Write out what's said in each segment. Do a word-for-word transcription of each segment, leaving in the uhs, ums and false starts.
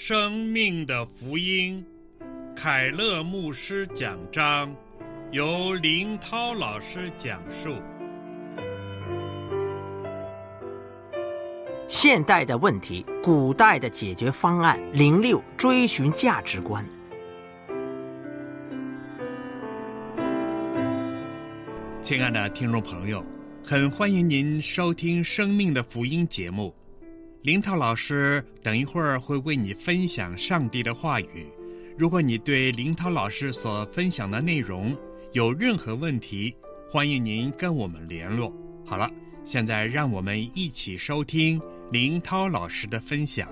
生命的福音凯勒牧师讲章，由林涛老师讲述。 现代的问题，古代的解决方案。零六，追寻价值观。 亲爱的听众朋友，很欢迎您收听生命的福音节目。林涛老师等一会儿会为你分享上帝的话语。如果你对林涛老师所分享的内容有任何问题，欢迎您跟我们联络。好了，现在让我们一起收听林涛老师的分享。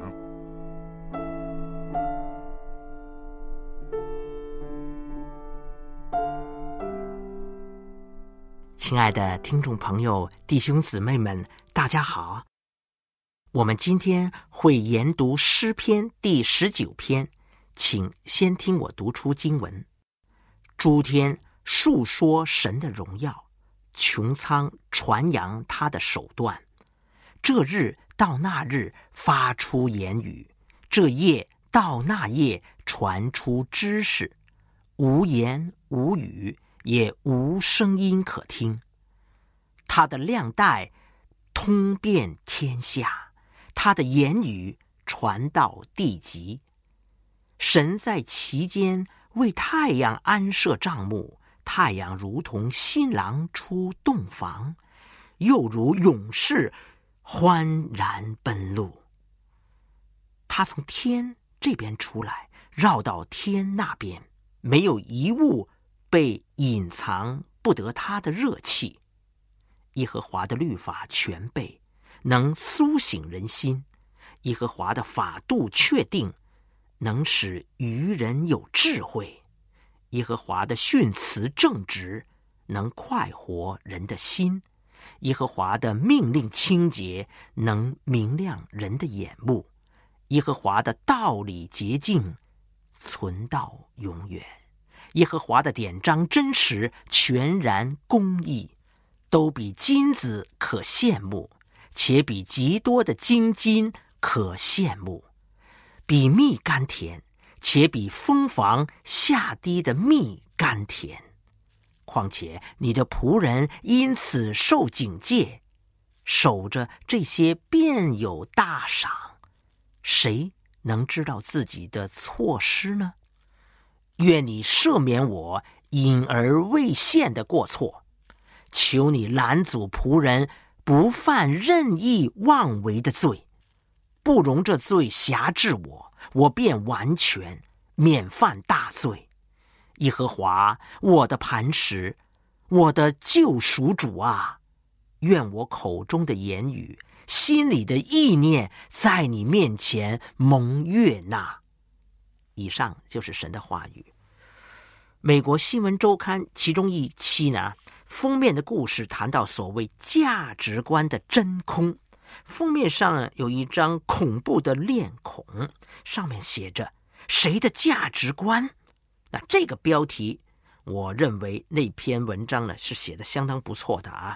亲爱的听众朋友、弟兄姊妹们，大家好。我们今天会研读诗篇第十九篇，请先听我读出经文。诸天述说神的荣耀，穹苍传扬他的手段。这日到那日发出言语，这夜到那夜传出知识，无言无语，也无声音可听。他的亮带通遍天下，他的言语传到地极。神在其间为太阳安设帐幕，太阳如同新郎出洞房，又如勇士欢然奔路。他从天这边出来，绕到天那边，没有一物被隐藏不得他的热气。耶和华的律法全备，能苏醒人心；耶和华的法度确定，能使愚人有智慧；耶和华的训词正直，能快活人的心；耶和华的命令清洁，能明亮人的眼目；耶和华的道理洁净，存到永远；耶和华的典章真实，全然公义，都比金子可羡慕，且比极多的精金可羡慕，比蜜甘甜，且比蜂房下滴的蜜甘甜。况且你的仆人因此受警戒，守着这些便有大赏。谁能知道自己的错失呢？愿你赦免我隐而未现的过错，求你拦阻仆人不犯任意妄为的罪，不容这罪辖制我，我便完全免犯大罪。耶和华我的磐石，我的救赎主啊，愿我口中的言语，心里的意念，在你面前蒙悦纳。以上就是神的话语。美国新闻周刊其中一期呢，封面的故事谈到所谓价值观的真空。封面上有一张恐怖的脸孔，上面写着谁的价值观。那这个标题我认为那篇文章呢是写得相当不错的啊。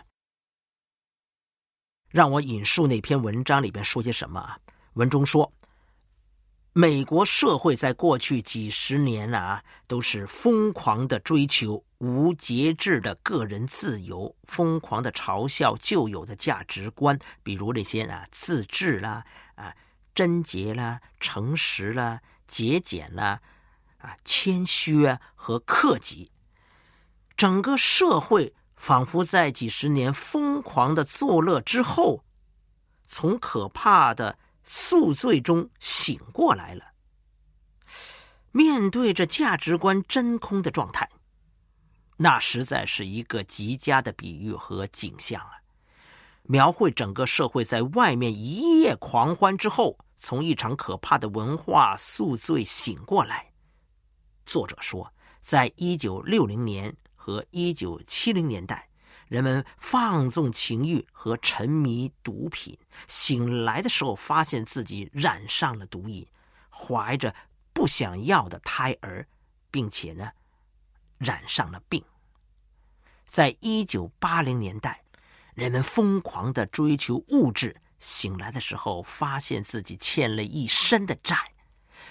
让我引述那篇文章里边说些什么啊？文中说，美国社会在过去几十年啊，都是疯狂的追求无节制的个人自由，疯狂的嘲笑旧有的价值观，比如那些啊自制啦、啊贞洁啦、诚实啦、节俭啦、啊谦虚啊和克己。整个社会仿佛在几十年疯狂的作乐之后，从可怕的宿醉中醒过来了。面对着价值观真空的状态，那实在是一个极佳的比喻和景象啊！描绘整个社会在外面一夜狂欢之后，从一场可怕的文化宿醉醒过来。作者说，在一九六零年和一九七零年代，人们放纵情欲和沉迷毒品，醒来的时候发现自己染上了毒瘾，怀着不想要的胎儿，并且呢染上了病。在一九八零年代，人们疯狂地追求物质，醒来的时候发现自己欠了一身的债，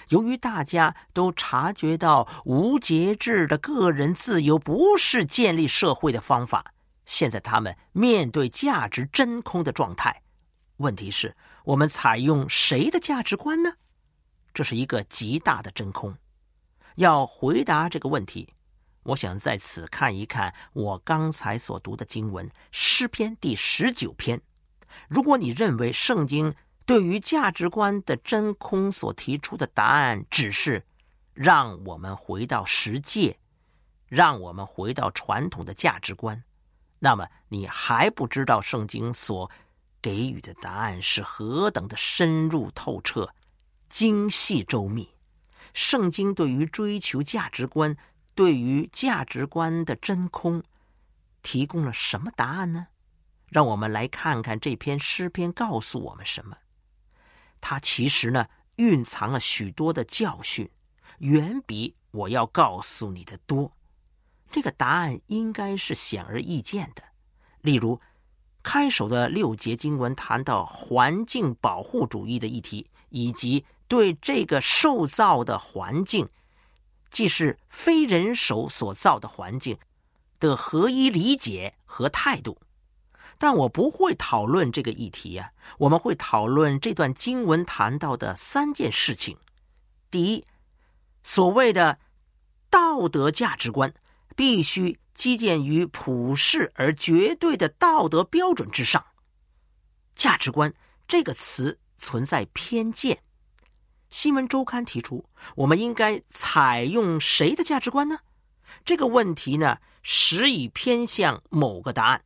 由于大家都察觉到无节制的个人自由不是建立社会的方法，现在他们面对价值真空的状态。问题是，我们采用谁的价值观呢？这是一个极大的真空。要回答这个问题，我想在此看一看我刚才所读的经文，诗篇第十九篇。如果你认为圣经对于价值观的真空所提出的答案只是让我们回到十诫，让我们回到传统的价值观，那么你还不知道圣经所给予的答案是何等的深入透彻、精细周密。圣经对于追求价值观、对于价值观的真空提供了什么答案呢？让我们来看看这篇诗篇告诉我们什么。它其实呢，蕴藏了许多的教训，远比我要告诉你的多。这个答案应该是显而易见的。例如，开首的六节经文谈到环境保护主义的议题，以及对这个受造的环境，既是非人手所造的环境的合一理解和态度。但我不会讨论这个议题啊，我们会讨论这段经文谈到的三件事情。第一，所谓的道德价值观必须基建于普世而绝对的道德标准之上。价值观这个词存在偏见。新闻周刊提出，我们应该采用谁的价值观呢？这个问题呢，实已偏向某个答案。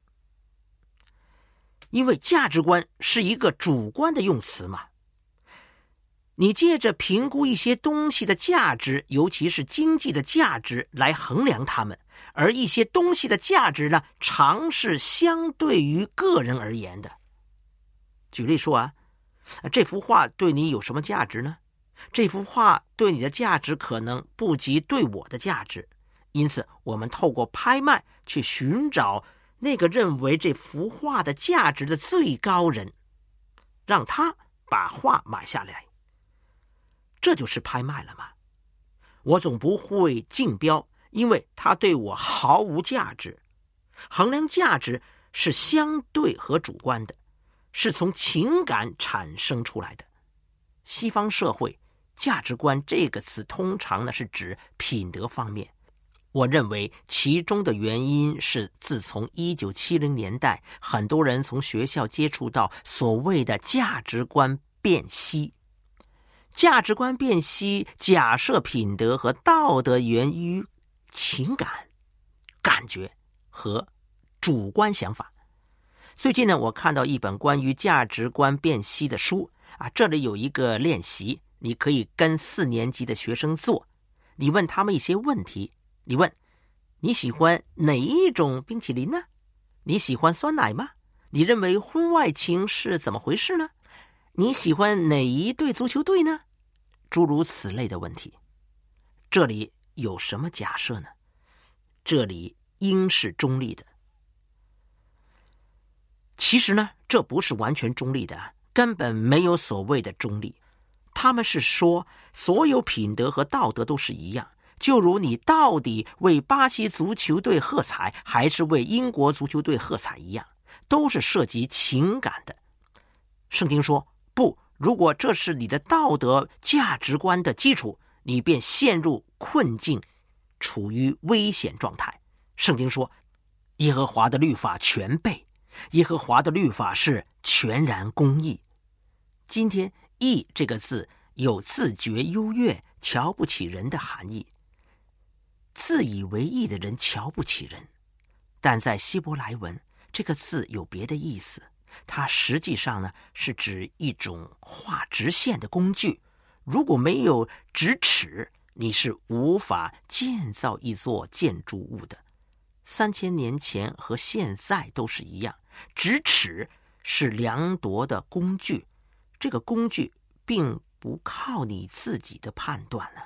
因为价值观是一个主观的用词嘛，你借着评估一些东西的价值，尤其是经济的价值来衡量它们，而一些东西的价值呢，常是相对于个人而言的。举例说啊，这幅画对你有什么价值呢？这幅画对你的价值可能不及对我的价值，因此我们透过拍卖去寻找那个认为这幅画的价值的最高人，让他把画买下来。这就是拍卖了嘛。我总不会竞标，因为它对我毫无价值。衡量价值是相对和主观的，是从情感产生出来的。西方社会价值观这个词通常呢是指品德方面。我认为其中的原因是，自从一九七零年代，很多人从学校接触到所谓的价值观辨析。价值观辨析假设品德和道德源于情感、感觉和主观想法。最近呢，我看到一本关于价值观辨析的书啊，这里有一个练习，你可以跟四年级的学生做。你问他们一些问题。你问，你喜欢哪一种冰淇淋呢？你喜欢酸奶吗？你认为婚外情是怎么回事呢？你喜欢哪一队足球队呢？诸如此类的问题。这里有什么假设呢？这里应是中立的。其实呢，这不是完全中立的，根本没有所谓的中立。他们是说，所有品德和道德都是一样。就如你到底为巴西足球队喝彩还是为英国足球队喝彩一样，都是涉及情感的。圣经说，不，如果这是你的道德价值观的基础，你便陷入困境，处于危险状态。圣经说，耶和华的律法全备，耶和华的律法是全然公义。今天义这个字有自觉优越、瞧不起人的含义。自以为义的人瞧不起人，但在希伯来文，这个字有别的意思。它实际上呢，是指一种画直线的工具。如果没有直尺，你是无法建造一座建筑物的。三千年前和现在都是一样，直尺是量度的工具，这个工具并不靠你自己的判断了。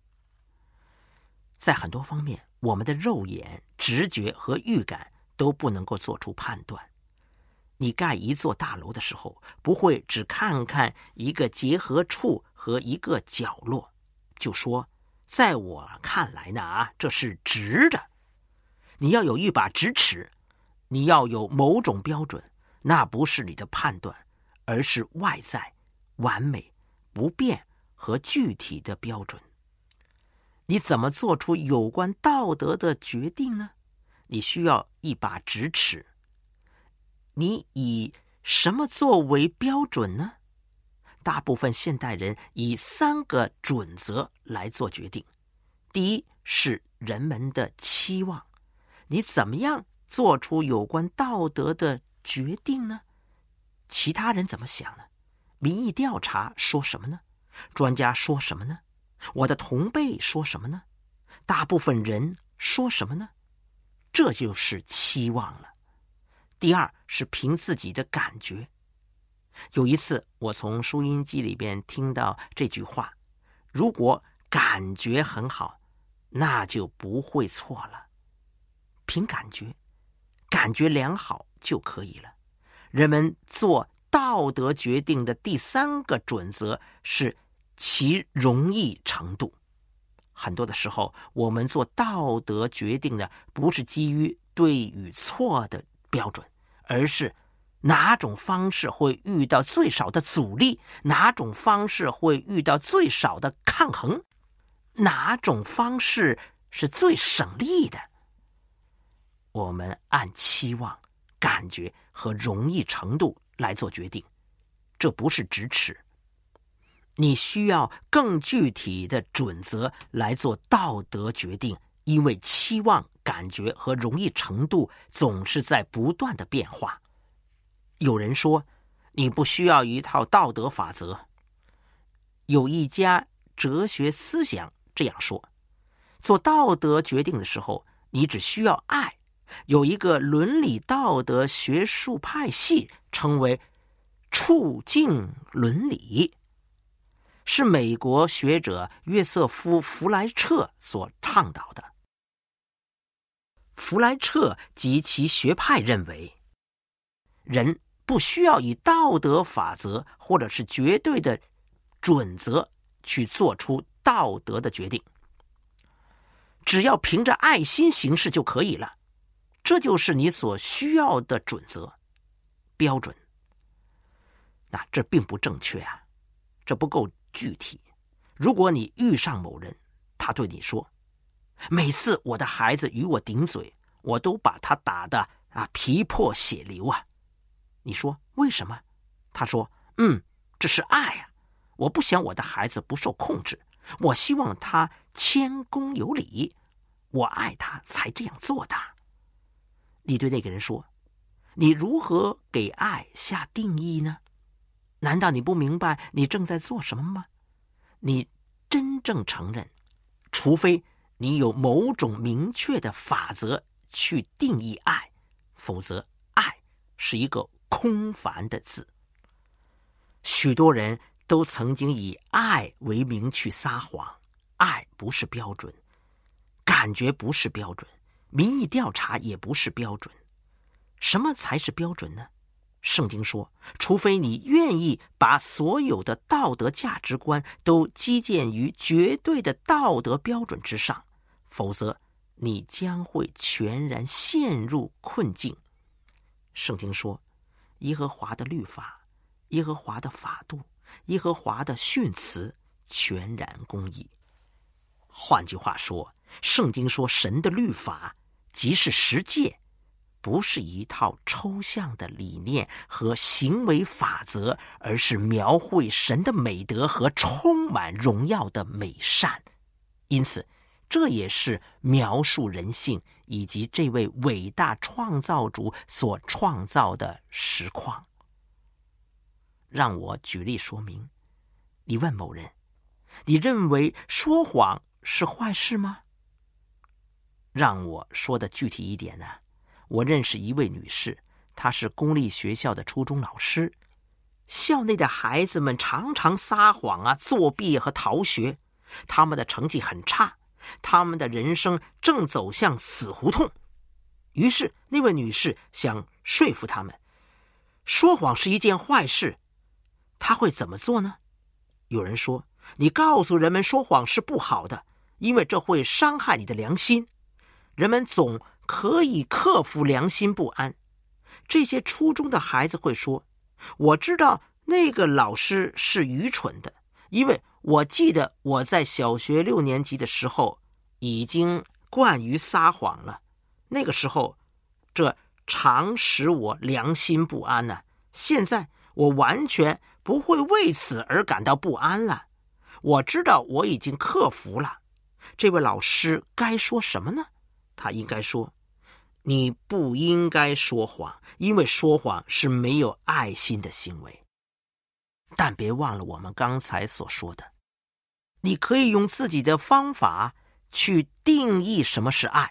在很多方面，我们的肉眼、直觉和预感都不能够做出判断。你盖一座大楼的时候，不会只看看一个结合处和一个角落， 就说，在我看来呢啊，这是直的。你要有一把直尺，你要有某种标准，那不是你的判断，而是外在、完美、不变和具体的标准。你怎么做出有关道德的决定呢？你需要一把直尺。你以什么作为标准呢？大部分现代人以三个准则来做决定。第一是人们的期望，你怎么样做出有关道德的决定呢？其他人怎么想呢？民意调查说什么呢？专家说什么呢？我的同辈说什么呢？大部分人说什么呢？这就是期望了。第二是凭自己的感觉。有一次我从收音机里边听到这句话，如果感觉很好，那就不会错了。凭感觉，感觉良好就可以了。人们做道德决定的第三个准则是其容易程度。很多的时候，我们做道德决定呢，不是基于对与错的标准，而是哪种方式会遇到最少的阻力，哪种方式会遇到最少的抗衡，哪种方式是最省力的。我们按期望、感觉和容易程度来做决定，这不是直尺。你需要更具体的准则来做道德决定，因为期望、感觉和容易程度总是在不断的变化。有人说，你不需要一套道德法则。有一家哲学思想这样说，做道德决定的时候，你只需要爱。有一个伦理道德学术派系称为促进伦理，是美国学者约瑟夫·弗莱彻所倡导的。弗莱彻及其学派认为，人不需要以道德法则或者是绝对的准则去做出道德的决定，只要凭着爱心行事就可以了。这就是你所需要的准则、标准。那这并不正确啊，这不够具体。如果你遇上某人，他对你说，每次我的孩子与我顶嘴，我都把他打得啊皮破血流啊。你说为什么？他说，嗯，这是爱啊，我不想我的孩子不受控制，我希望他谦恭有礼，我爱他才这样做的。你对那个人说，你如何给爱下定义呢？难道你不明白你正在做什么吗？你真正承认，除非你有某种明确的法则去定义爱，否则爱是一个空泛的字。许多人都曾经以爱为名去撒谎，爱不是标准，感觉不是标准，民意调查也不是标准。什么才是标准呢？圣经说，除非你愿意把所有的道德价值观都基建于绝对的道德标准之上，否则你将会全然陷入困境。圣经说，耶和华的律法、耶和华的法度、耶和华的训词全然公义。换句话说，圣经说神的律法即是十诫，不是一套抽象的理念和行为法则，而是描绘神的美德和充满荣耀的美善。因此，这也是描述人性以及这位伟大创造主所创造的实况。让我举例说明。你问某人，你认为说谎是坏事吗？让我说的具体一点呢？我认识一位女士，她是公立学校的初中老师。校内的孩子们常常撒谎啊、作弊和逃学，他们的成绩很差，他们的人生正走向死胡同。于是那位女士想说服他们，说谎是一件坏事。她会怎么做呢？有人说， 你告诉人们说谎是不好的，因为这会伤害你的良心。人们总可以克服良心不安。这些初中的孩子会说，我知道那个老师是愚蠢的，因为我记得我在小学六年级的时候已经惯于撒谎了，那个时候这常使我良心不安呢、啊。现在我完全不会为此而感到不安了。我知道我已经克服了。这位老师该说什么呢？他应该说，你不应该说谎，因为说谎是没有爱心的行为。但别忘了我们刚才所说的，你可以用自己的方法去定义什么是爱。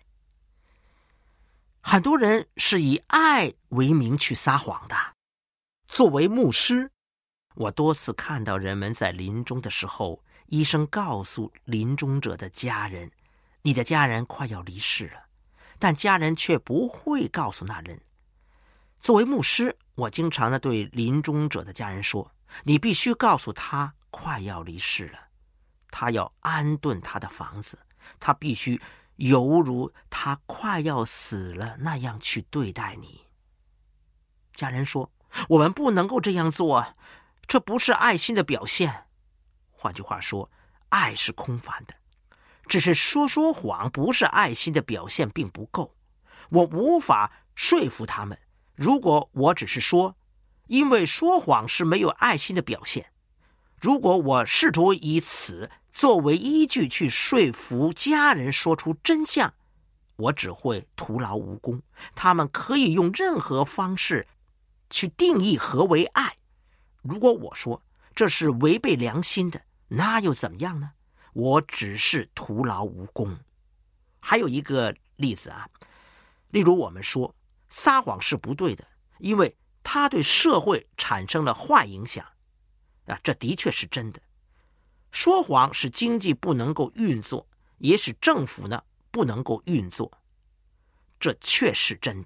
很多人是以爱为名去撒谎的。作为牧师，我多次看到人们在临终的时候，医生告诉临终者的家人，你的家人快要离世了，但家人却不会告诉那人。作为牧师，我经常的对临终者的家人说，你必须告诉他快要离世了，他要安顿他的房子，他必须犹如他快要死了那样去对待你。家人说，我们不能够这样做，这不是爱心的表现。换句话说，爱是空泛的，只是说说谎不是爱心的表现并不够。我无法说服他们，如果我只是说，因为说谎是没有爱心的表现。如果我试图以此作为依据去说服家人说出真相，我只会徒劳无功。他们可以用任何方式去定义何为爱。如果我说这是违背良心的，那又怎么样呢？我只是徒劳无功。还有一个例子啊，例如我们说撒谎是不对的，因为它对社会产生了坏影响啊，这的确是真的。说谎使经济不能够运作，也使政府呢不能够运作，这确是真的。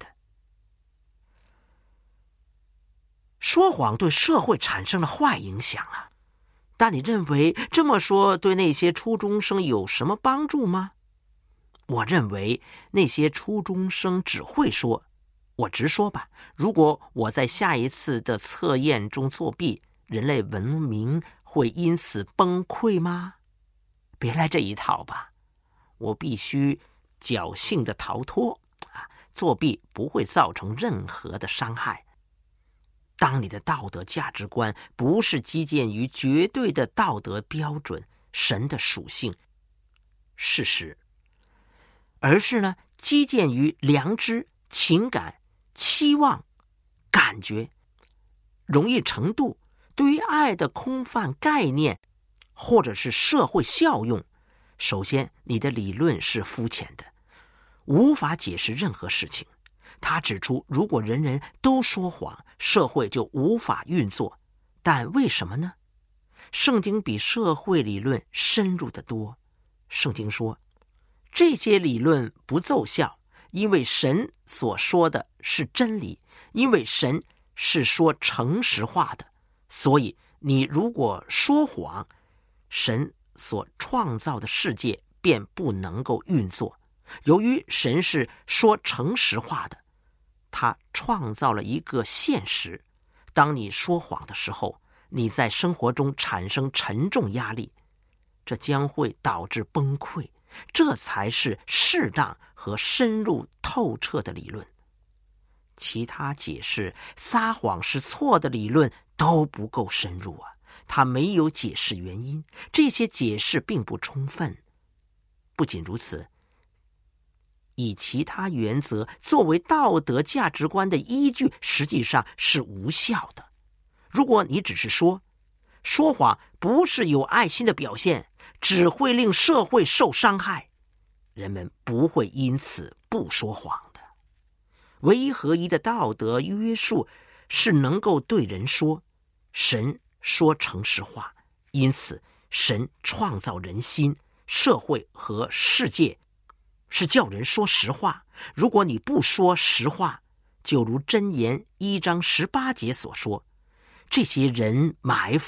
说谎对社会产生了坏影响啊，但你认为这么说对那些初中生有什么帮助吗？我认为那些初中生只会说，我直说吧，如果我在下一次的测验中作弊，人类文明会因此崩溃吗？别来这一套吧，我必须侥幸的逃脱啊！作弊不会造成任何的伤害。当你的道德价值观不是基建于绝对的道德标准、神的属性、事实，而是呢基建于良知、情感、期望、感觉、容易程度、对于爱的空泛概念，或者是社会效用，首先你的理论是肤浅的，无法解释任何事情。他指出，如果人人都说谎，社会就无法运作。但为什么呢？圣经比社会理论深入得多。圣经说，这些理论不奏效，因为神所说的是真理，因为神是说诚实话的。所以你如果说谎，神所创造的世界便不能够运作。由于神是说诚实话的，他创造了一个现实。当你说谎的时候，你在生活中产生沉重压力，这将会导致崩溃。这才是适当和深入透彻的理论。其他解释撒谎是错的理论都不够深入啊，他没有解释原因，这些解释并不充分。不仅如此，以其他原则作为道德价值观的依据，实际上是无效的。如果你只是说，说谎不是有爱心的表现，只会令社会受伤害，人们不会因此不说谎的。唯一合一的道德约束是能够对人说，神说诚实话，因此神创造人心、社会和世界，是叫人说实话。如果你不说实话，就如箴言一章十八节所说，这些人埋伏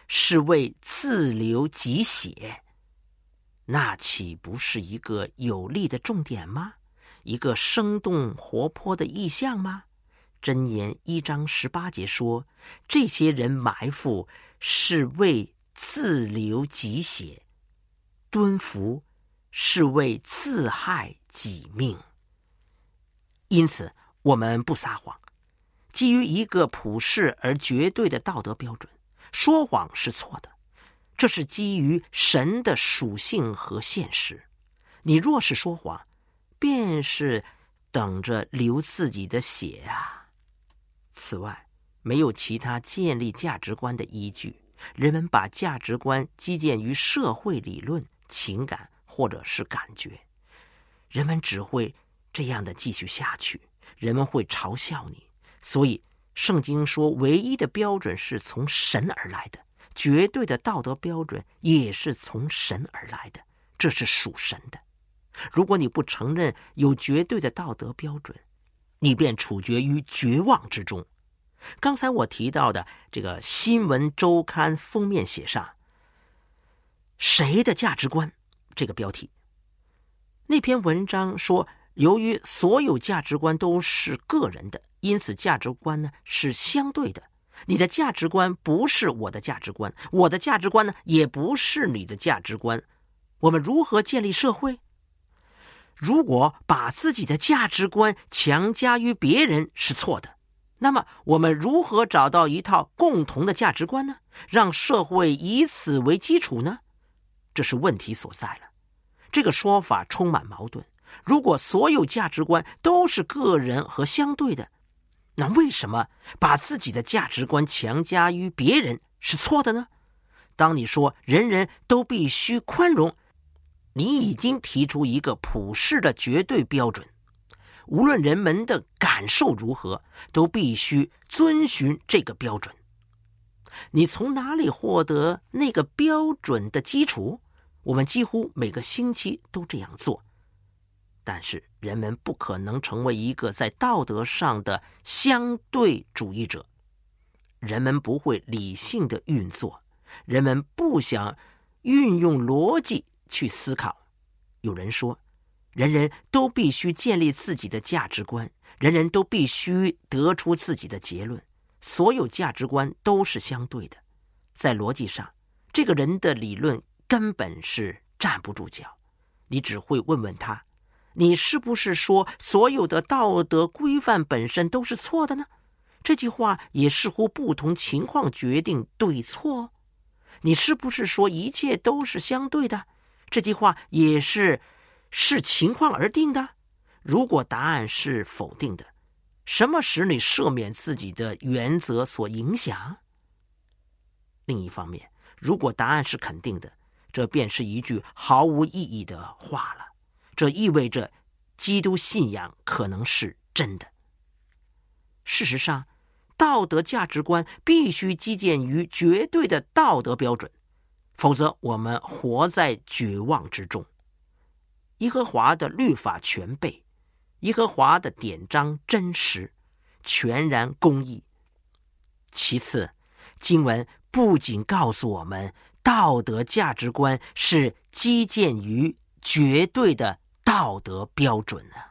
是为自流己血，那岂不是一个有力的重点吗？一个生动活泼的意象吗？箴言一章十八节说，这些人埋伏是为自流己血，蹲伏是为自害己命。因此我们不撒谎，基于一个普世而绝对的道德标准，说谎是错的，这是基于神的属性和现实。你若是说谎，便是等着流自己的血啊。此外，没有其他建立价值观的依据，人们把价值观基建于社会理论、情感或者是感觉，人们只会这样的继续下去，人们会嘲笑你。所以圣经说，唯一的标准是从神而来的，绝对的道德标准也是从神而来的，这是属神的。如果你不承认有绝对的道德标准，你便处决于绝望之中。刚才我提到的这个新闻周刊封面写上谁的价值观这个标题，那篇文章说，由于所有价值观都是个人的，因此价值观呢是相对的。你的价值观不是我的价值观，我的价值观呢也不是你的价值观。我们如何建立社会？如果把自己的价值观强加于别人是错的，那么我们如何找到一套共同的价值观呢？让社会以此为基础呢？这是问题所在了。这个说法充满矛盾。如果所有价值观都是个人和相对的，那为什么把自己的价值观强加于别人是错的呢？当你说人人都必须宽容，你已经提出一个普世的绝对标准，无论人们的感受如何，都必须遵循这个标准。你从哪里获得那个标准的基础？我们几乎每个星期都这样做。但是人们不可能成为一个在道德上的相对主义者，人们不会理性的运作，人们不想运用逻辑去思考。有人说，人人都必须建立自己的价值观，人人都必须得出自己的结论，所有价值观都是相对的。在逻辑上，这个人的理论根本是站不住脚。你只会问问他，你是不是说所有的道德规范本身都是错的呢？这句话也似乎不同情况决定对错。你是不是说一切都是相对的？这句话也是视情况而定的。如果答案是否定的，什么使你赦免自己的原则所影响？另一方面，如果答案是肯定的，这便是一句毫无意义的话了。这意味着基督信仰可能是真的。事实上，道德价值观必须基建于绝对的道德标准，否则我们活在绝望之中。耶和华的律法全备，耶和华的典章真实，全然公义。其次，经文不仅告诉我们道德价值观是基建于绝对的道德标准啊。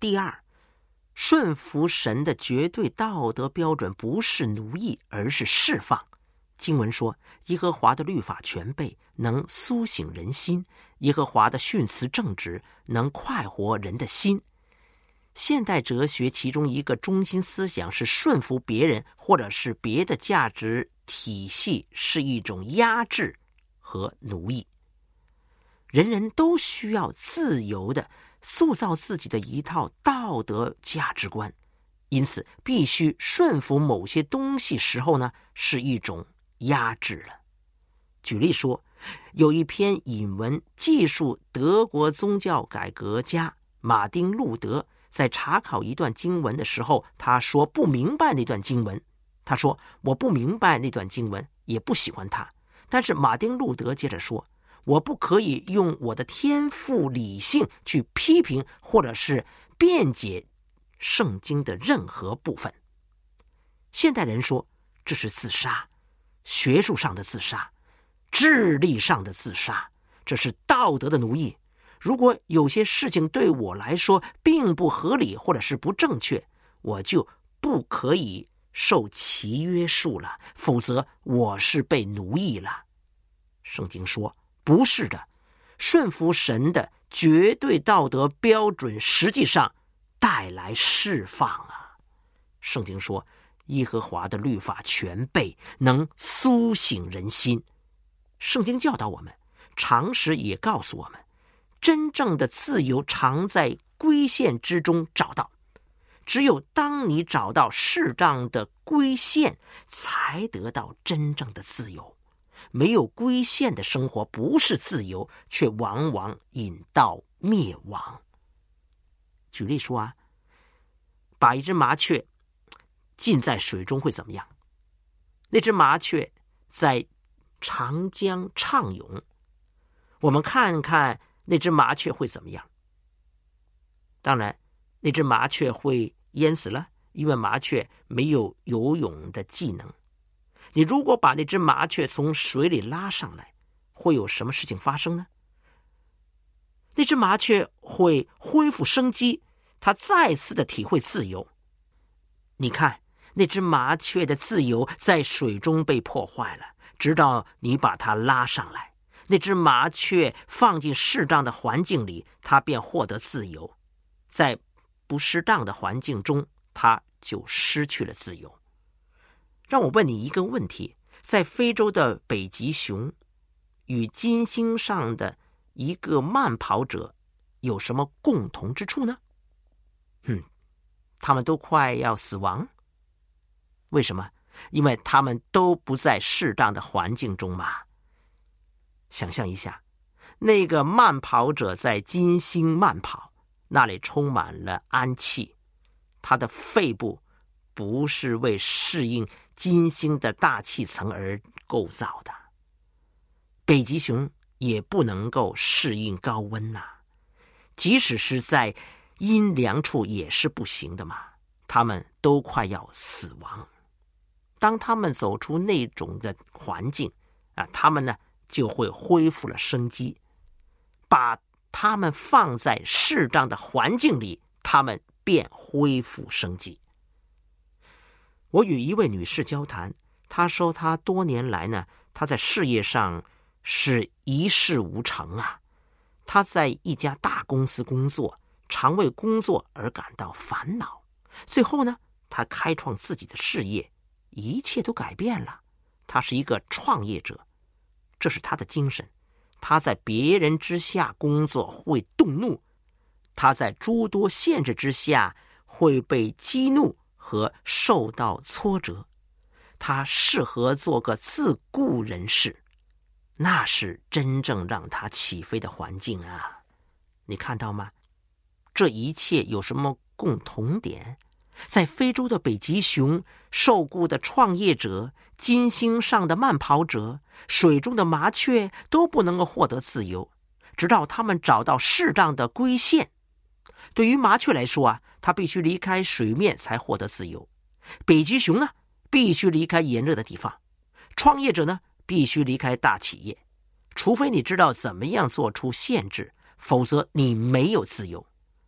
第二，顺服神的绝对道德标准不是奴役，而是释放。经文说，耶和华的律法全备，能苏醒人心；耶和华的训词正直，能快活人的心。现代哲学其中一个中心思想是顺服别人或者是别的价值体系是一种压制和奴役。人人都需要自由地塑造自己的一套道德价值观，因此必须顺服某些东西时候呢，是一种压制了。举例说，有一篇引文记述德国宗教改革家马丁·路德在查考一段经文的时候，他说不明白那段经文。他说我不明白那段经文，也不喜欢它。但是马丁·路德接着说，我不可以用我的天赋理性去批评或者是辩解圣经的任何部分。现代人说这是自杀，学术上的自杀，智力上的自杀，这是道德的奴役。如果有些事情对我来说并不合理或者是不正确，我就不可以受其约束了，否则我是被奴役了。圣经说不是的，顺服神的绝对道德标准实际上带来释放啊。圣经说耶和华的律法全备，能苏醒人心。圣经教导我们，常识也告诉我们，真正的自由常在规限之中找到。只有当你找到适当的规限，才得到真正的自由。没有规限的生活不是自由，却往往引到灭亡。举例说啊，把一只麻雀浸在水中会怎么样？那只麻雀在长江畅泳，我们看看那只麻雀会怎么样？当然，那只麻雀会淹死了，因为麻雀没有游泳的技能。你如果把那只麻雀从水里拉上来，会有什么事情发生呢？那只麻雀会恢复生机，它再次的体会自由。你看，那只麻雀的自由在水中被破坏了，直到你把它拉上来。那只麻雀放进适当的环境里，它便获得自由。在不适当的环境中，它就失去了自由。让我问你一个问题，在非洲的北极熊与金星上的一个慢跑者有什么共同之处呢？嗯，他们都快要死亡。为什么？因为他们都不在适当的环境中嘛。想象一下，那个慢跑者在金星慢跑，那里充满了氨气，他的肺部不是为适应金星的大气层而构造的。北极熊也不能够适应高温呐、啊，即使是在阴凉处也是不行的嘛，他们都快要死亡。当他们走出那种的环境啊，他们呢就会恢复了生机。把他们放在适当的环境里，他们便恢复生机。我与一位女士交谈，她说她多年来呢，她在事业上是一事无成啊。她在一家大公司工作，常为工作而感到烦恼。最后呢，她开创自己的事业，一切都改变了。她是一个创业者，这是她的精神。她在别人之下工作会动怒，她在诸多限制之下会被激怒和受到挫折。他适合做个自雇人士，那是真正让他起飞的环境啊！你看到吗？这一切有什么共同点？在非洲的北极熊、受雇的创业者、金星上的慢跑者、水中的麻雀都不能够获得自由，直到他们找到适当的规限。对于麻雀来说啊，它必须离开水面才获得自由。北极熊呢，必须离开炎热的地方。创业者呢，必须离开大企业。除非你知道怎么样做出限制，否则你没有自由。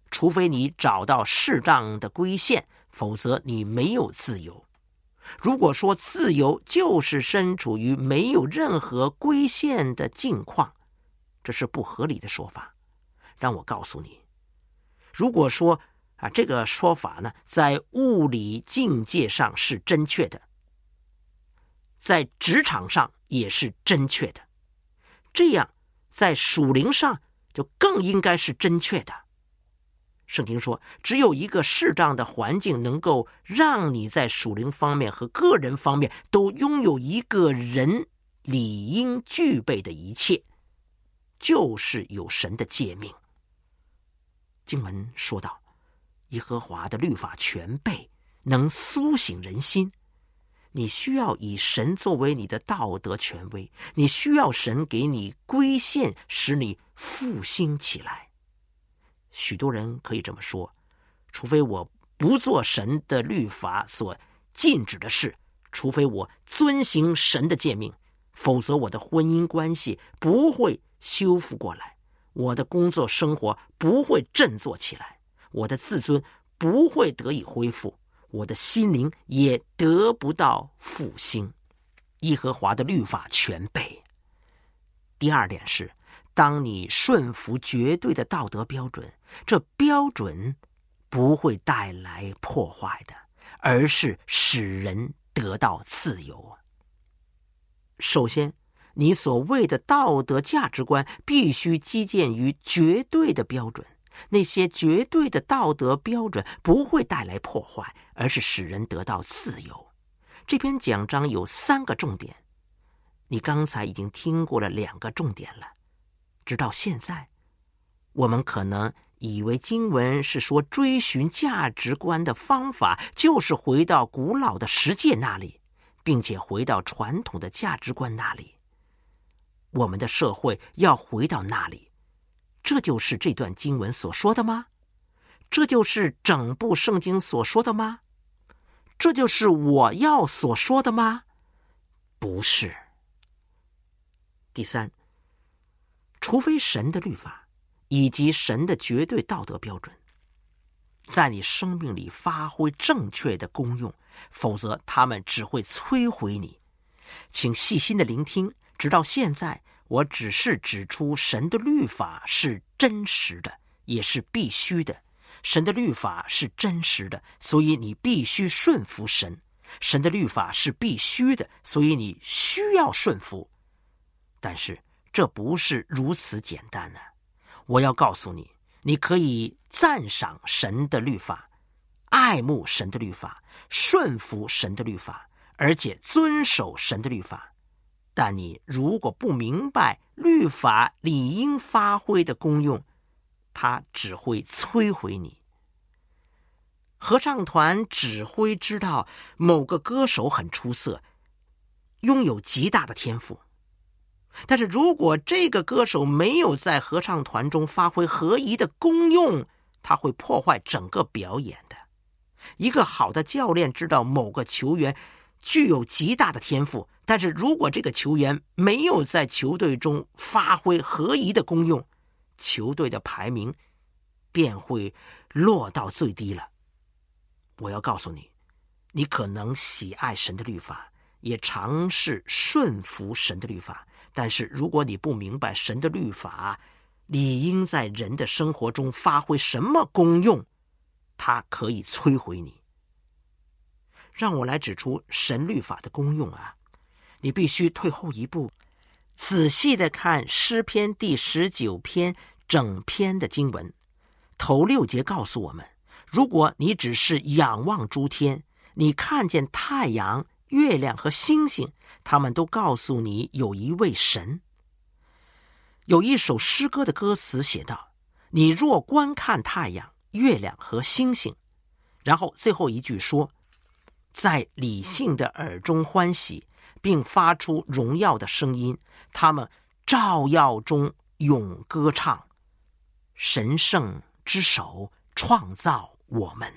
除非你找到适当的规限，否则你没有自由。如果说自由就是身处于没有任何规限的境况，这是不合理的说法。让我告诉你，如果说啊这个说法呢，在物理境界上是正确的，在职场上也是正确的，这样在属灵上就更应该是正确的。圣经说，只有一个适当的环境能够让你在属灵方面和个人方面都拥有一个人理应具备的一切，就是有神的诫命。经文说道，耶和华的律法全备，能苏醒人心。你需要以神作为你的道德权威，你需要神给你规限，使你复兴起来。许多人可以这么说，除非我不做神的律法所禁止的事，除非我遵行神的诫命，否则我的婚姻关系不会修复过来，我的工作生活不会振作起来，我的自尊不会得以恢复，我的心灵也得不到复兴。耶和华的律法全备。第二点是，当你顺服绝对的道德标准，这标准不会带来破坏的，而是使人得到自由。首先，你所谓的道德价值观必须基建于绝对的标准，那些绝对的道德标准不会带来破坏，而是使人得到自由。这篇讲章有三个重点，你刚才已经听过了两个重点了。直到现在，我们可能以为经文是说追寻价值观的方法就是回到古老的十诫那里，并且回到传统的价值观那里。我们的社会要回到那里，这就是这段经文所说的吗？这就是整部圣经所说的吗？这就是我要所说的吗？不是。第三，除非神的律法以及神的绝对道德标准在你生命里发挥正确的功用，否则他们只会摧毁你。请细心的聆听，直到现在我只是指出神的律法是真实的，也是必须的。神的律法是真实的，所以你必须顺服神。神的律法是必须的，所以你需要顺服。但是这不是如此简单啊！我要告诉你，你可以赞赏神的律法，爱慕神的律法，顺服神的律法，而且遵守神的律法。但你如果不明白律法理应发挥的功用，它只会摧毁你。合唱团指挥知道某个歌手很出色，拥有极大的天赋，但是如果这个歌手没有在合唱团中发挥合宜的功用，他会破坏整个表演的。一个好的教练知道某个球员具有极大的天赋，但是如果这个球员没有在球队中发挥合宜的功用，球队的排名便会落到最低了。我要告诉你，你可能喜爱神的律法，也尝试顺服神的律法，但是如果你不明白神的律法理应在人的生活中发挥什么功用，它可以摧毁你。让我来指出神律法的功用啊！你必须退后一步，仔细的看诗篇第十九篇整篇的经文。头六节告诉我们，如果你只是仰望诸天，你看见太阳、月亮和星星，他们都告诉你有一位神。有一首诗歌的歌词写道，你若观看太阳、月亮和星星，然后最后一句说，在理性的耳中欢喜，并发出荣耀的声音，他们照耀中永歌唱，神圣之手创造我们。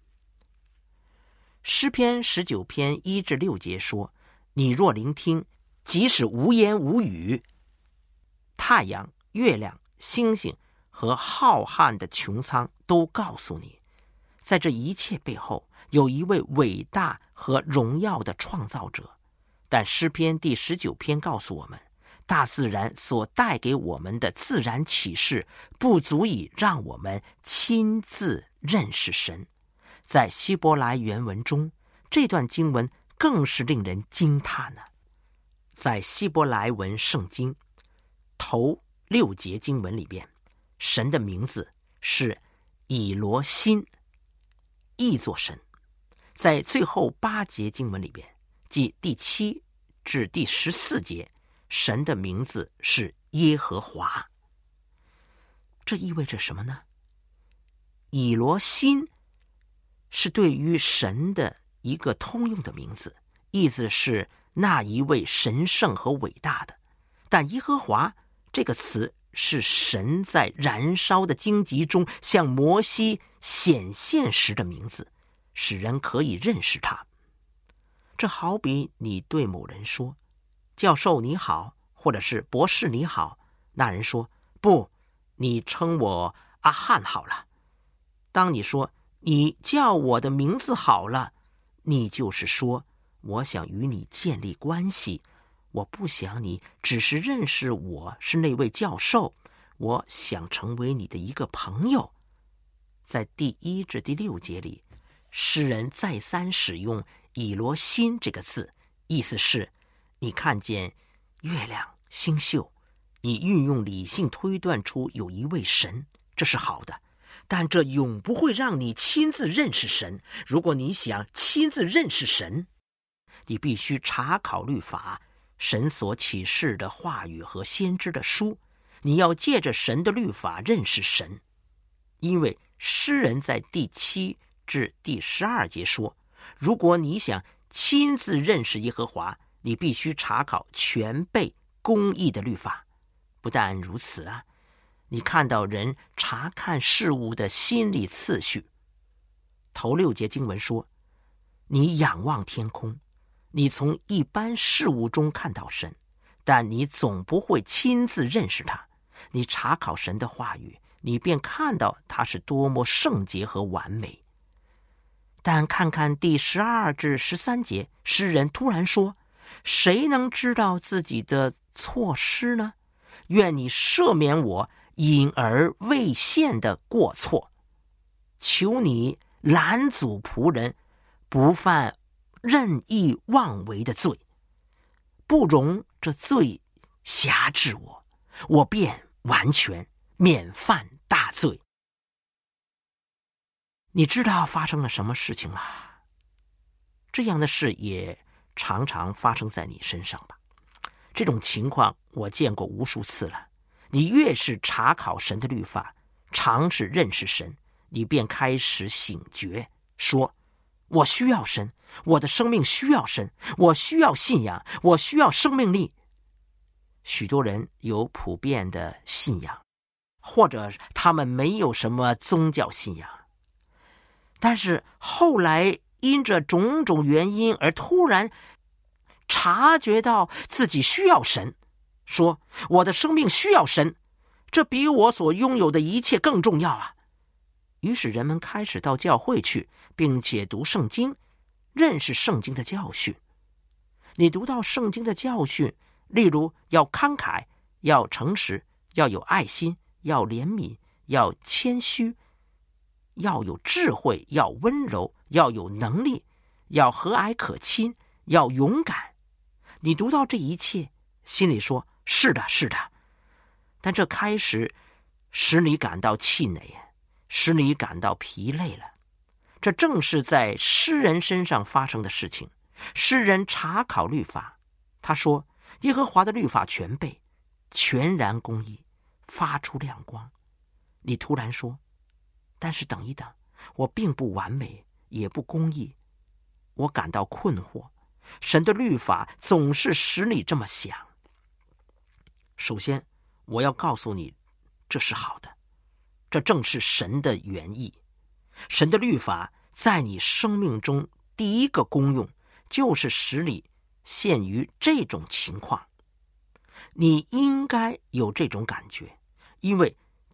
诗篇十九篇一至六节说，你若聆听，即使无言无语，太阳、月亮、星星和浩瀚的穹苍都告诉你，在这一切背后有一位伟大和荣耀的创造者。但诗篇第十九篇告诉我们，大自然所带给我们的自然启示不足以让我们亲自认识神。在希伯来原文中，这段经文更是令人惊叹呢。在希伯来文圣经头六节经文里边，神的名字是以罗辛，译作神。在最后八节经文里边，即第七至第十四节，神的名字是耶和华。这意味着什么呢？以罗辛是对于神的一个通用的名字，意思是那一位神圣和伟大的。但耶和华这个词是神在燃烧的荆棘中向摩西显现时的名字，使人可以认识他。这好比你对某人说，教授你好，或者是博士你好，那人说，不，你称我阿汉好了。当你说你叫我的名字好了，你就是说，我想与你建立关系，我不想你只是认识我是那位教授，我想成为你的一个朋友。在第一至第六节里，诗人再三使用以罗辛这个字，意思是你看见月亮星宿，你运用理性推断出有一位神，这是好的，但这永不会让你亲自认识神。如果你想亲自认识神，你必须查考律法，神所启示的话语和先知的书，你要借着神的律法认识神。因为诗人在第七至第十二节说，如果你想亲自认识耶和华，你必须查考全备公义的律法。不但如此啊，你看到人查看事物的心理次序。头六节经文说，你仰望天空，你从一般事物中看到神，但你总不会亲自认识他。你查考神的话语，你便看到他是多么圣洁和完美。但看看第十二至十三节，诗人突然说，谁能知道自己的错失呢？愿你赦免我隐而未现的过错，求你拦阻仆人不犯任意妄为的罪，不容这罪辖制我，我便完全免犯大罪。你知道发生了什么事情吗？这样的事也常常发生在你身上吧？这种情况我见过无数次了。你越是查考神的律法，尝试认识神，你便开始醒觉，说，我需要神，我的生命需要神，我需要信仰，我需要生命力。许多人有普遍的信仰，或者他们没有什么宗教信仰，但是后来因着种种原因而突然察觉到自己需要神，说，我的生命需要神，这比我所拥有的一切更重要啊。于是人们开始到教会去，并且读圣经，认识圣经的教训。你读到圣经的教训，例如要慷慨，要诚实，要有爱心，要怜悯，要谦虚，要有智慧，要温柔，要有能力，要和蔼可亲，要勇敢。你读到这一切，心里说，是的，是的。但这开始使你感到气馁，使你感到疲累了。这正是在诗人身上发生的事情。诗人查考律法，他说，耶和华的律法全备，全然公义，发出亮光。你突然说，但是等一等，我并不完美，也不公义。我感到困惑，神的律法总是使你这么想。首先，我要告诉你，这是好的，这正是神的原意。神的律法在你生命中第一个功用，就是使你陷于这种情况。你应该有这种感觉，因为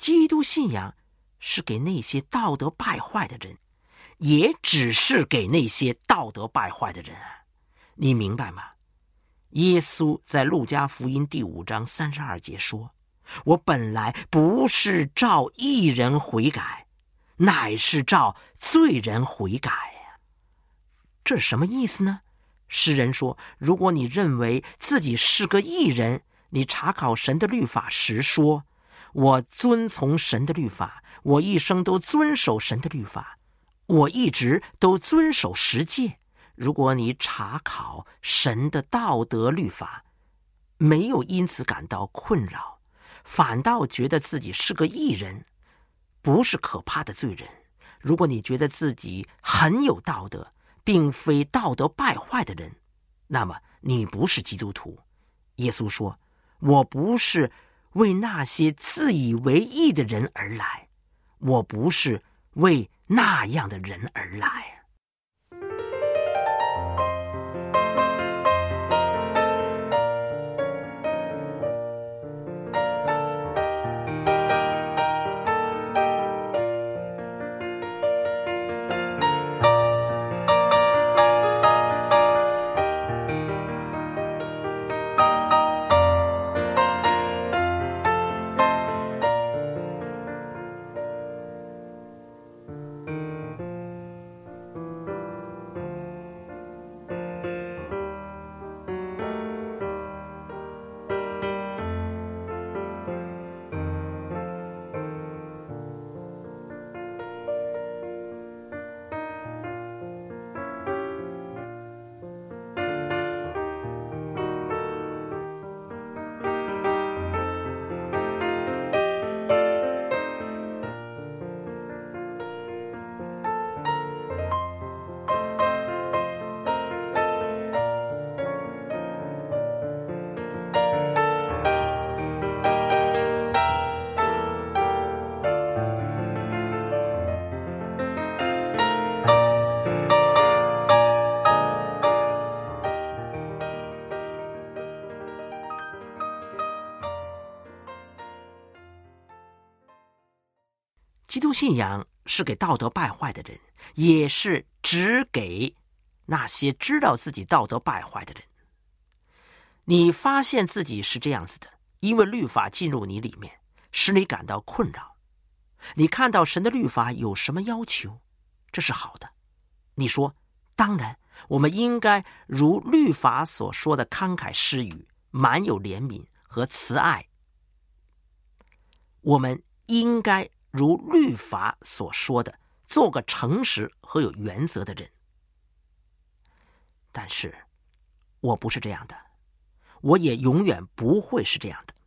基督信仰是给那些道德败坏的人，也只是给那些道德败坏的人啊！你明白吗？耶稣在路加福音第五章三十二节说，我本来不是召义人悔改，乃是召罪人悔改呀。这是什么意思呢？诗人说，如果你认为自己是个义人，你查考神的律法时说，我遵从神的律法，我一生都遵守神的律法，我一直都遵守十诫。如果你查考神的道德律法，没有因此感到困扰，反倒觉得自己是个义人，不是可怕的罪人，如果你觉得自己很有道德，并非道德败坏的人，那么你不是基督徒。耶稣说，我不是为那些自以为义的人而来，我不是为那样的人而来。基督信仰是给道德败坏的人，也是只给那些知道自己道德败坏的人。你发现自己是这样子的，因为律法进入你里面，使你感到困扰。你看到神的律法有什么要求，这是好的。你说，当然，我们应该如律法所说的慷慨施予，满有怜悯和慈爱。我们应该如律法所说的，做个诚实和有原则的人。但是，我不是这样的，我也永远不会是这样的。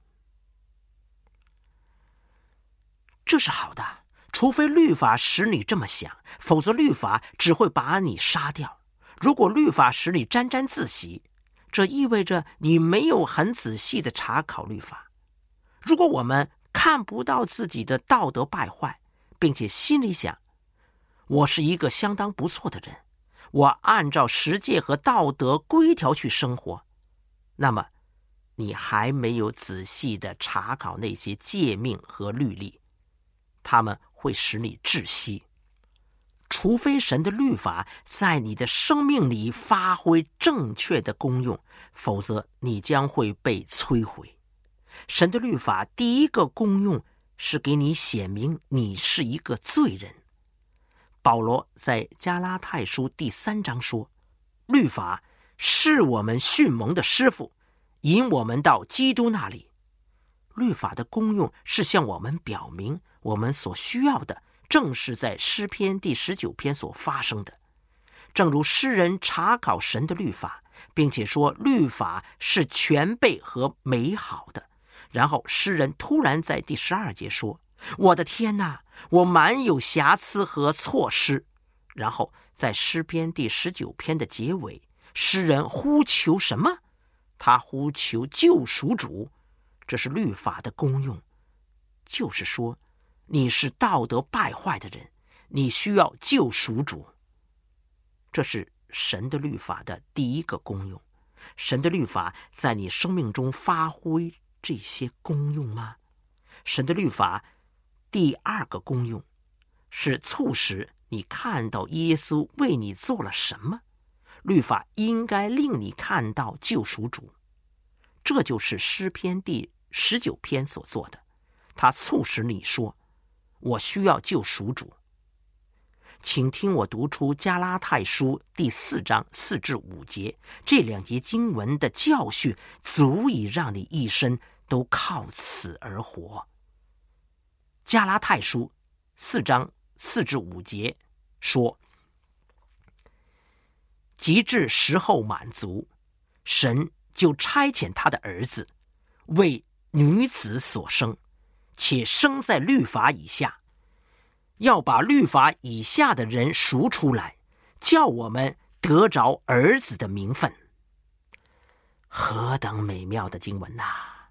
这是好的，除非律法使你这么想，否则律法只会把你杀掉。如果律法使你沾沾自喜，这意味着你没有很仔细的查考律法。如果我们看不到自己的道德败坏，并且心里想，我是一个相当不错的人，我按照十诫和道德规条去生活，那么你还没有仔细的查考那些诫命和律例，他们会使你窒息。除非神的律法在你的生命里发挥正确的功用，否则你将会被摧毁。神的律法第一个功用是给你显明你是一个罪人。保罗在加拉太书第三章说，律法是我们训蒙的师傅，引我们到基督那里。律法的功用是向我们表明我们所需要的正是在诗篇第十九篇所发生的。正如诗人查考神的律法，并且说律法是全备和美好的，然后诗人突然在第十二节说，我的天哪，我满有瑕疵和错失。然后在诗篇第十九篇的结尾，诗人呼求什么？他呼求救赎主。这是律法的功用，就是说你是道德败坏的人，你需要救赎主。这是神的律法的第一个功用。神的律法在你生命中发挥这些功用吗？神的律法第二个功用是促使你看到耶稣为你做了什么。律法应该令你看到救赎主，这就是诗篇第十九篇所做的。它促使你说，我需要救赎主。请听我读出加拉太书第四章四至五节，这两节经文的教训足以让你一生都靠此而活。加拉太书四章四至五节说，及至时候满足，神就差遣他的儿子，为女子所生，且生在律法以下，要把律法以下的人赎出来，叫我们得着儿子的名分。何等美妙的经文啊！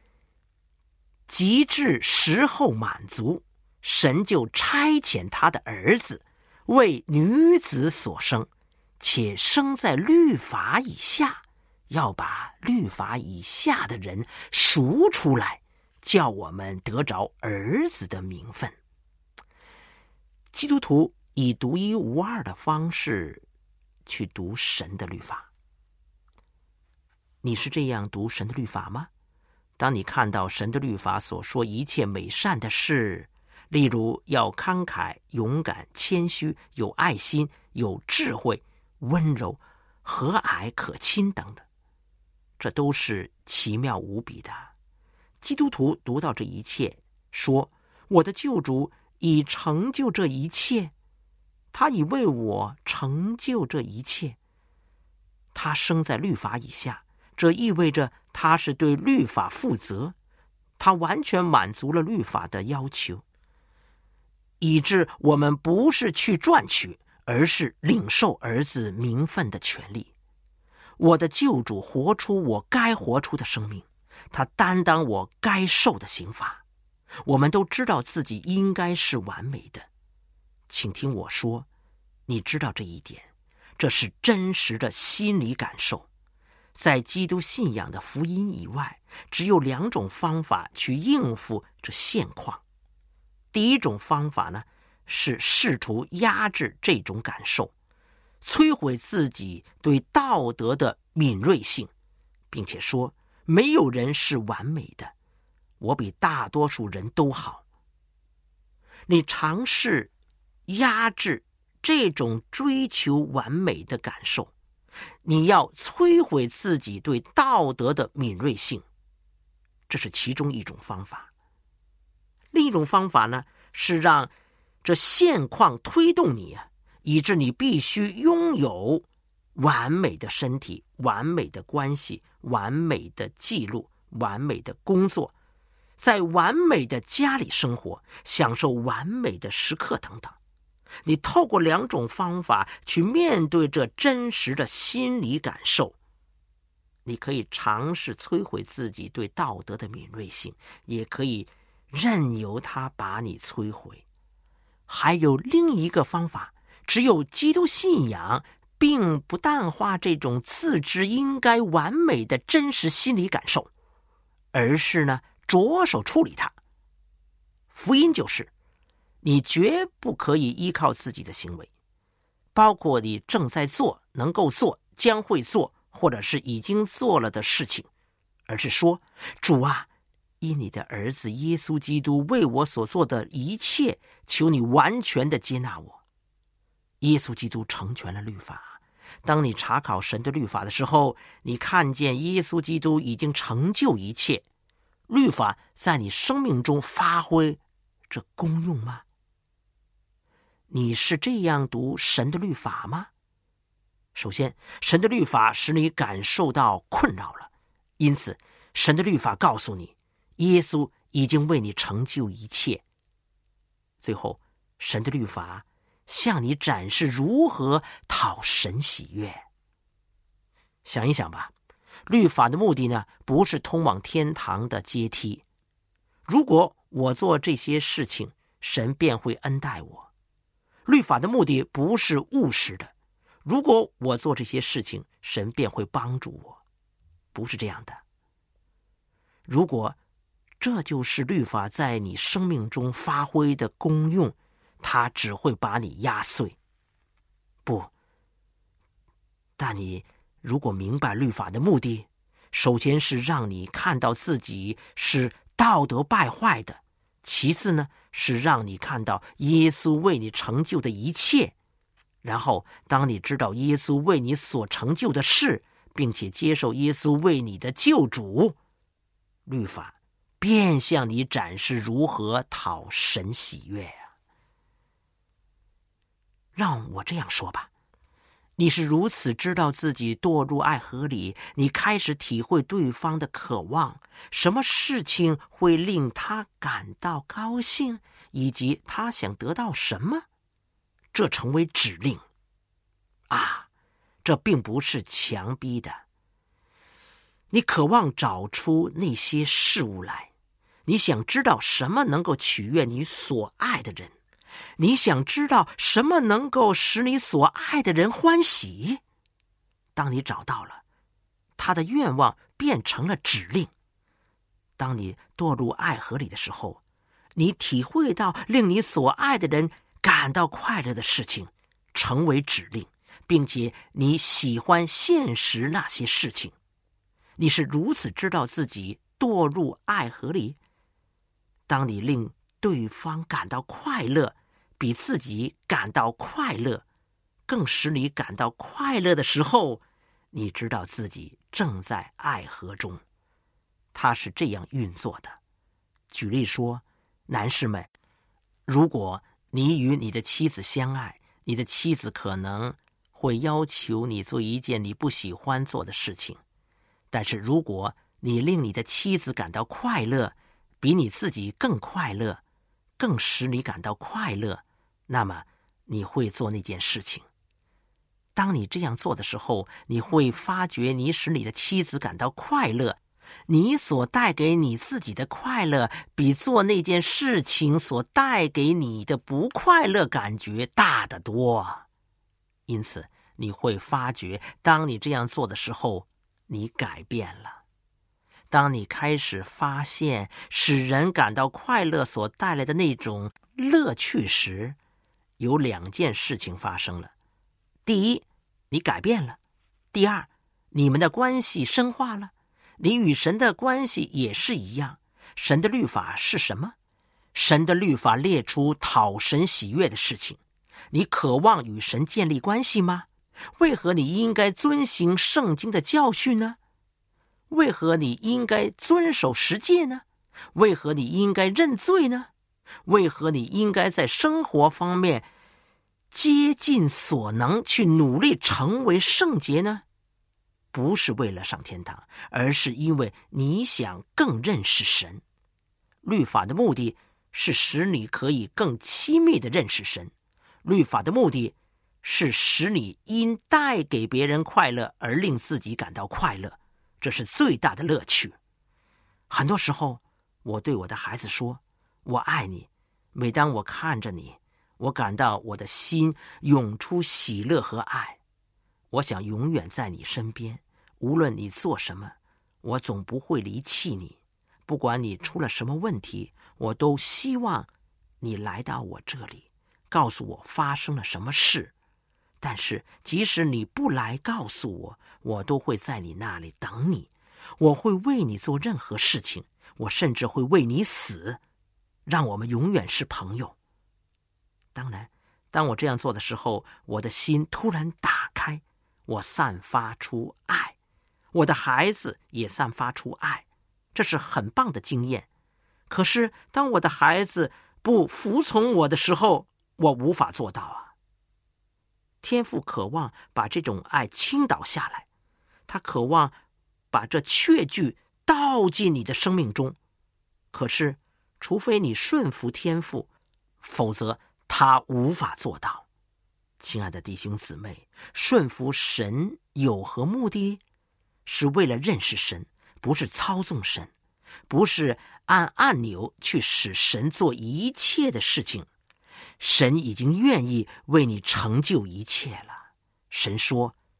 及至时候满足，神就差遣他的儿子，为女子所生，且生在律法以下，要把律法以下的人赎出来，叫我们得着儿子的名分。基督徒以独一无二的方式去读神的律法。你是这样读神的律法吗？当你看到神的律法所说一切美善的事，例如要慷慨、勇敢、谦虚、有爱心、有智慧、温柔、和蔼可亲等等，这都是奇妙无比的。基督徒读到这一切，说，我的救主已成就这一切，他已为我成就这一切。他生在律法以下，这意味着他是对律法负责，他完全满足了律法的要求，以致我们不是去赚取，而是领受儿子名分的权利。我的救主活出我该活出的生命，他担当我该受的刑罚。我们都知道自己应该是完美的，请听我说，你知道这一点，这是真实的心理感受。在基督信仰的福音以外，只有两种方法去应付这现况。第一种方法呢，是试图压制这种感受，摧毁自己对道德的敏锐性，并且说，没有人是完美的，我比大多数人都好。你尝试压制这种追求完美的感受，你要摧毁自己对道德的敏锐性，这是其中一种方法。另一种方法呢，是让这现况推动你啊，以致你必须拥有完美的身体、完美的关系、完美的记录、完美的工作，在完美的家里生活，享受完美的时刻等等。你透过两种方法去面对这真实的心理感受。你可以尝试摧毁自己对道德的敏锐性，也可以任由它把你摧毁。还有另一个方法，只有基督信仰并不淡化这种自知应该完美的真实心理感受，而是呢着手处理它。福音就是你绝不可以依靠自己的行为，包括你正在做、能够做、将会做，或者是已经做了的事情，而是说，主啊，因你的儿子耶稣基督为我所做的一切，求你完全的接纳我。耶稣基督成全了律法。当你查考神的律法的时候，你看见耶稣基督已经成就一切，律法在你生命中发挥这功用吗？你是这样读神的律法吗？首先，神的律法使你感受到困扰了，因此神的律法告诉你，耶稣已经为你成就一切。最后，神的律法向你展示如何讨神喜悦。想一想吧，律法的目的呢，不是通往天堂的阶梯。如果我做这些事情，神便会恩待我。律法的目的不是务实的，如果我做这些事情，神便会帮助我。不是这样的。如果这就是律法在你生命中发挥的功用，它只会把你压碎。不，但你如果明白律法的目的，首先是让你看到自己是道德败坏的，其次呢，是让你看到耶稣为你成就的一切。然后当你知道耶稣为你所成就的事，并且接受耶稣为你的救主，律法便向你展示如何讨神喜悦啊！让我这样说吧，你是如此知道自己堕入爱河里，你开始体会对方的渴望，什么事情会令他感到高兴，以及他想得到什么，这成为指令啊！这并不是强逼的。你渴望找出那些事物来，你想知道什么能够取悦你所爱的人，你想知道什么能够使你所爱的人欢喜。当你找到了，他的愿望变成了指令。当你堕入爱河里的时候，你体会到令你所爱的人感到快乐的事情成为指令，并且你喜欢现实那些事情。你是如此知道自己堕入爱河里。当你令对方感到快乐，比自己感到快乐更使你感到快乐的时候，你知道自己正在爱河中。它是这样运作的。举例说，男士们，如果你与你的妻子相爱，你的妻子可能会要求你做一件你不喜欢做的事情，但是如果你令你的妻子感到快乐，比你自己更快乐，更使你感到快乐，那么你会做那件事情。当你这样做的时候，你会发觉你使你的妻子感到快乐，你所带给你自己的快乐比做那件事情所带给你的不快乐感觉大得多。因此你会发觉，当你这样做的时候，你改变了。当你开始发现使人感到快乐所带来的那种乐趣时，有两件事情发生了。第一，你改变了；第二，你们的关系深化了。你与神的关系也是一样。神的律法是什么？神的律法列出讨神喜悦的事情。你渴望与神建立关系吗？为何你应该遵行圣经的教训呢？为何你应该遵守十诫呢？为何你应该认罪呢？为何你应该在生活方面竭尽所能去努力成为圣洁呢？不是为了上天堂，而是因为你想更认识神。律法的目的是使你可以更亲密地认识神。律法的目的是使你因带给别人快乐而令自己感到快乐，这是最大的乐趣。很多时候我对我的孩子说，我爱你。每当我看着你，我感到我的心涌出喜乐和爱。我想永远在你身边，无论你做什么，我总不会离弃你。不管你出了什么问题，我都希望你来到我这里，告诉我发生了什么事。但是即使你不来告诉我，我都会在你那里等你。我会为你做任何事情，我甚至会为你死，让我们永远是朋友。当然，当我这样做的时候，我的心突然打开，我散发出爱，我的孩子也散发出爱，这是很棒的经验。可是当我的孩子不服从我的时候，我无法做到啊。天父渴望把这种爱倾倒下来，他渴望把这确据倒进你的生命中。可是除非你顺服天父，否则他无法做到。亲爱的弟兄姊妹，顺服神有何目的？是为了认识神，不是操纵神，不是按按钮去使神做一切的事情。神已经愿意为你成就一切了。神说，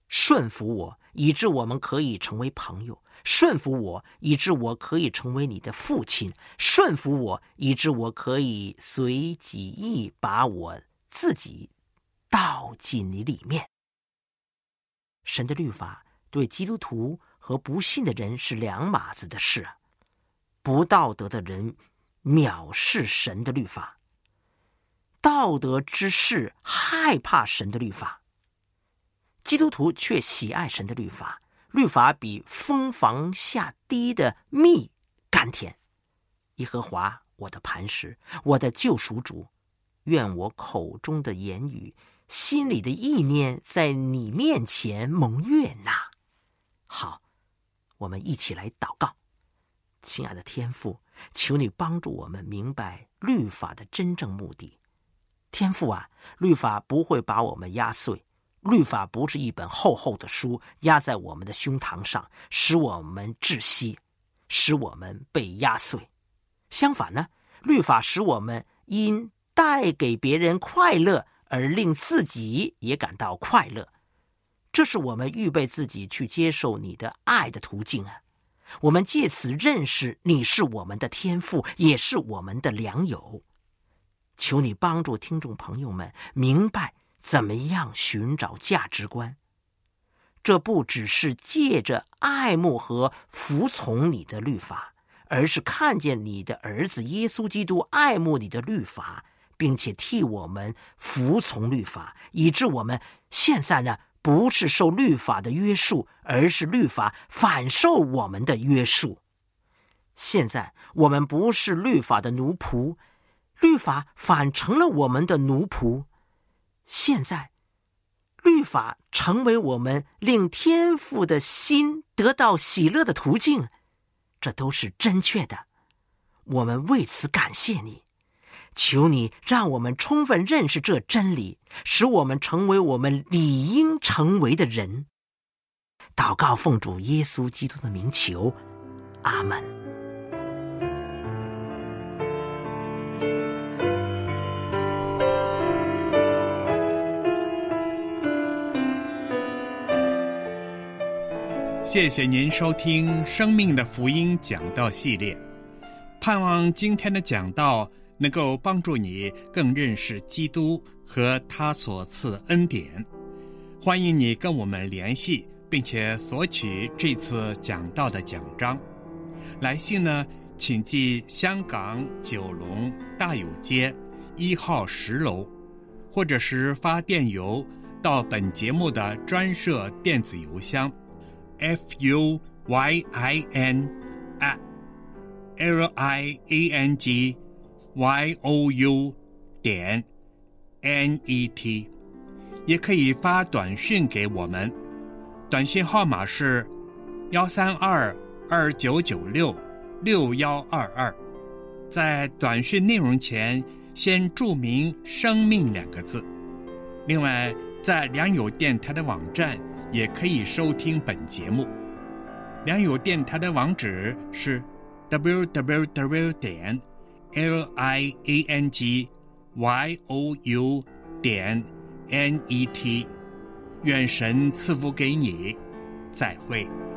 顺服我，以致我们可以成为朋友；顺服我，以致我可以成为你的父亲；顺服我，以致我可以随己意把我自己倒进你里面。神的律法对基督徒和不信的人是两码子的事。不道德的人藐视神的律法，道德之士害怕神的律法，基督徒却喜爱神的律法。律法比蜂房下滴的蜜甘甜。耶和华我的磐石，我的救赎主，愿我口中的言语，心里的意念，在你面前蒙悦纳。好，我们一起来祷告。亲爱的天父，求你帮助我们明白律法的真正目的。天父啊，律法不会把我们压碎，律法不是一本厚厚的书压在我们的胸膛上，使我们窒息，使我们被压碎。相反呢，律法使我们因带给别人快乐而令自己也感到快乐。这是我们预备自己去接受你的爱的途径啊！我们借此认识你是我们的天父，也是我们的良友。求你帮助听众朋友们明白怎么样寻找价值观。这不只是借着爱慕和服从你的律法，而是看见你的儿子耶稣基督爱慕你的律法，并且替我们服从律法，以致我们现在呢，不是受律法的约束，而是律法反受我们的约束。现在我们不是律法的奴仆，律法反成了我们的奴仆。现在律法成为我们令天父的心得到喜乐的途径，这都是正确的。我们为此感谢你，求你让我们充分认识这真理，使我们成为我们理应成为的人。祷告奉主耶稣基督的名求，阿们。 谢谢您收听《生命的福音》讲道系列，盼望今天的讲道能够帮助你更认识基督和他所赐的恩典。欢迎你跟我们联系，并且索取这次讲道的奖章。来信呢，请寄香港九龙大有街一号十楼，或者是发电邮到本节目的专设电子邮箱 f u y i n at l i a n g y o u 点 n e t， 也可以发短讯给我们，短讯号码是幺三二二九九六六幺二二。在短讯内容前先注明生命两个字。另外，在良友电台的网站也可以收听本节目。良友电台的网址是 w w w 点 l i a n g y o u 点 n e t。 愿神赐福给你，再会。